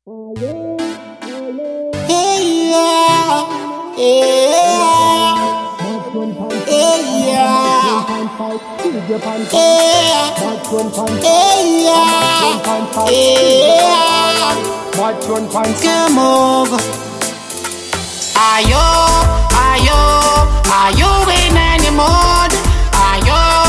Hey, yeah, yeah, hey, yeah, Game over. Are you in any mode? Are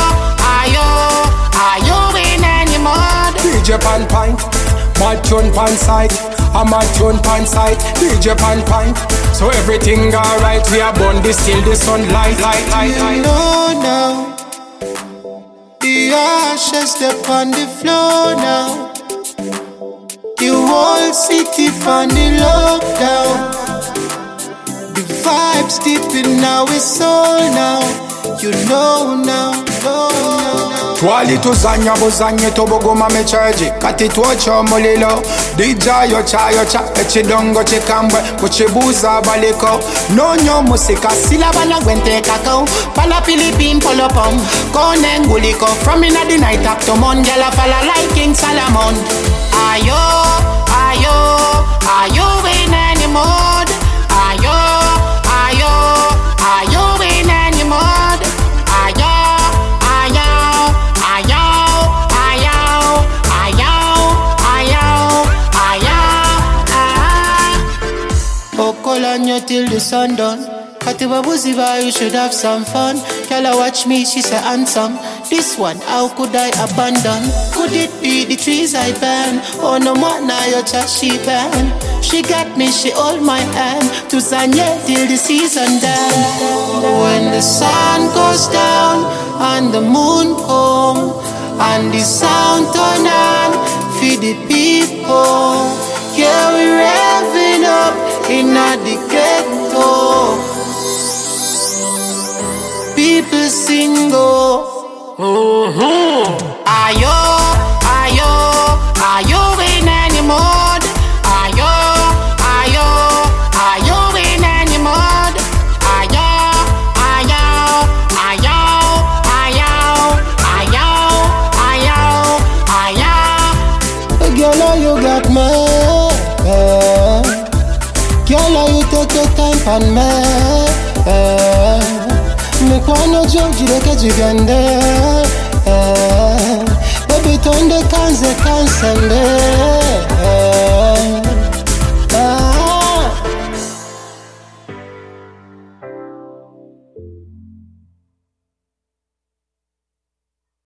you in any mode? DJ Pan Pint, mad tune pan side. I'm a tune pan side, DJ Pan Pint. So everything alright, we are born this till the sunlight, light. No, now the ashes step on the floor now. The whole city on the lockdown. The vibes deep in our soul now. You know now. Twali tuzanya buzanye tobogoma mechaji kati twocho mulilo DJ yocha echidongo chikambwe kuchibuza baliko nonyo musika sila bala gwente kakao pala Philippine polopom kone nguliko from inna the night up to mon gala fala like King Solomon. Are you in any mode? Are you in any mode? Okolanyo till the sun done. Katiba buziba, you should have some fun. Girl, watch me, she say handsome. This one, how could I abandon? Could it be the trees I burn? Oh no more, now your child she burn. She got me, she hold my hand. To Zanye till the season done. When the sun goes down and the moon come and the sound turn on, feed the people. Yeah, we revving up in the ghetto. People sing oh. Are you in any mode? Are you in any mode? Girl, you got me. Girl, you take your time for me. Mikwano joji deke jigande. Baby, turn the kanse kansende.